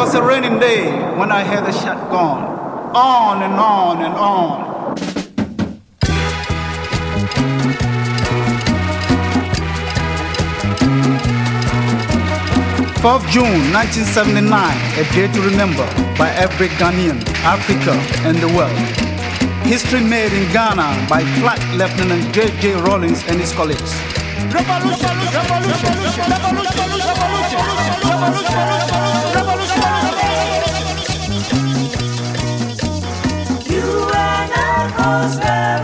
was a raining day when I heard the shotgun. On and on and on. 4th June 1979, a day to remember by every Ghanaian, Africa, and the world. History made in Ghana by Flag Lieutenant J.J. Rawlings and his colleagues. Revolution, revolution, revolution, revolution, revolution, revolution, revolution. You and I cause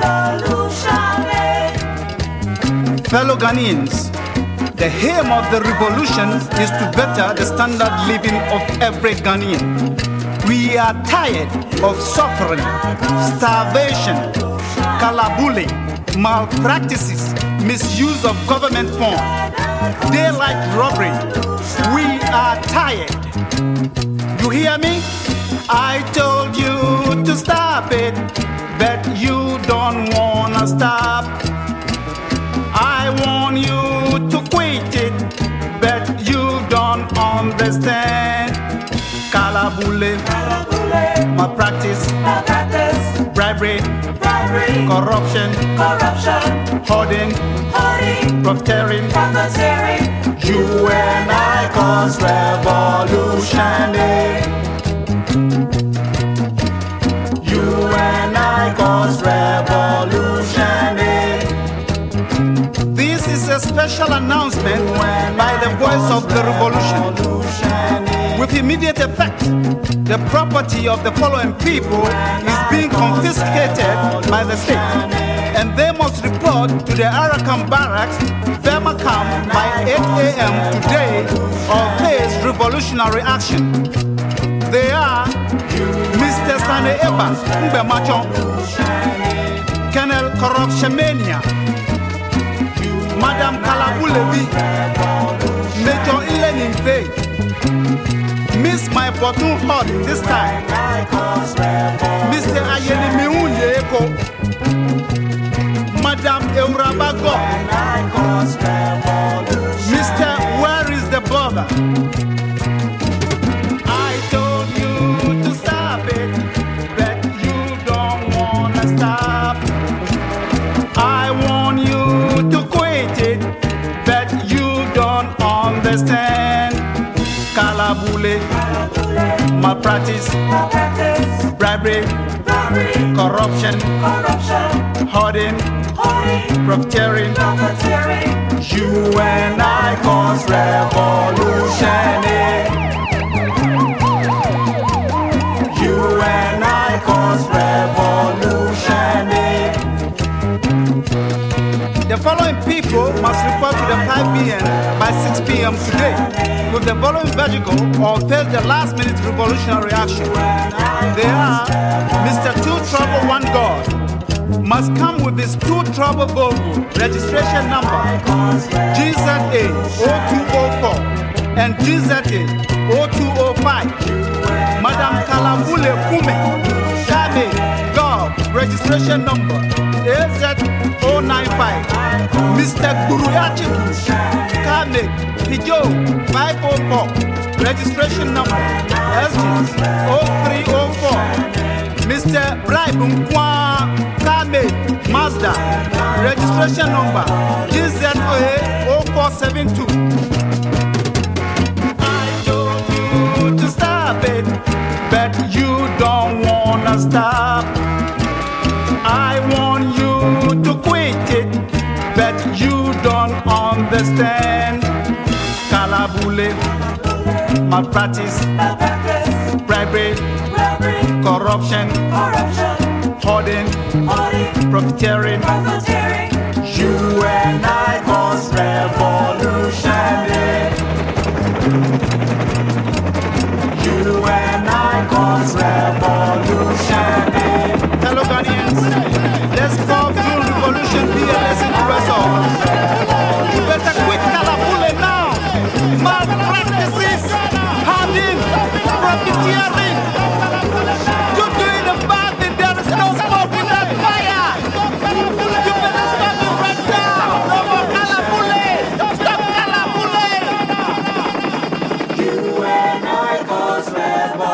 revolution. Fellow Ghanaians, the aim of the revolution is to better the standard living of every Ghanaian. We are tired of suffering, starvation, kalabuli, malpractices, misuse of government funds, daylight robbery. We are tired. You hear me? I told you to stop it, but you don't wanna stop. I want you to quit it, but you don't understand. Kalabule, malpractice, bribery, corruption, hoarding, profiteering. You and I cause revolution. You and I cause revolution. This is a special announcement by the voice of the revolution. With immediate effect, the property of the following people is being confiscated by the state, and they must report to the Arakan barracks, Burma camp by 8 a.m. today or face revolutionary action. They are Mr. Sane Eba Mbemacho, Colonel Corruption Mania, Madam Kalabulebi, Major Ilenin Faye, Miss My Bottom Hot this time, Mr. Ayeni Miunye Eko, Madam Eurabago, Mr. Where is the Brother? I told you to stop it, but you don't wanna stop. I want you to quit it, but you don't understand. Kalabule, malpractice, bribery, corruption, hoarding, profiteering. You and I cause revolution. You and I cause revolution. The following people must report to the 5 p.m. by 6 p.m. today with the following vehicle or face the last-minute revolutionary action. They are Mr. Two Trouble One God must come with his 2 Trouble Volvo registration number GZA 0204 and GZA 0205. Madam Kalambule Kume Shame Gov registration number AZ095. Mr. Guruyachi Kame Pijo 504 registration number SG0304. Mr. Braibumkwa Kame Mazda registration number GZA0472. I told you to stop it, but you don't wanna stop. I want you to quit it, but you don't understand. Kalabule, malpractice, bribery, corruption, hoarding, profiteering. You and I cause revolution. You and I cause revolution. Hello Ghanaians, let's form through revolution be a lesson to us all. You better quit Kalabule now. Malpractices, hoarding, profiteering. You're doing the bad thing, there is no smoke without fire. You better stop it right now. No more Kalabule. Stop Kalabule. You and I goes red,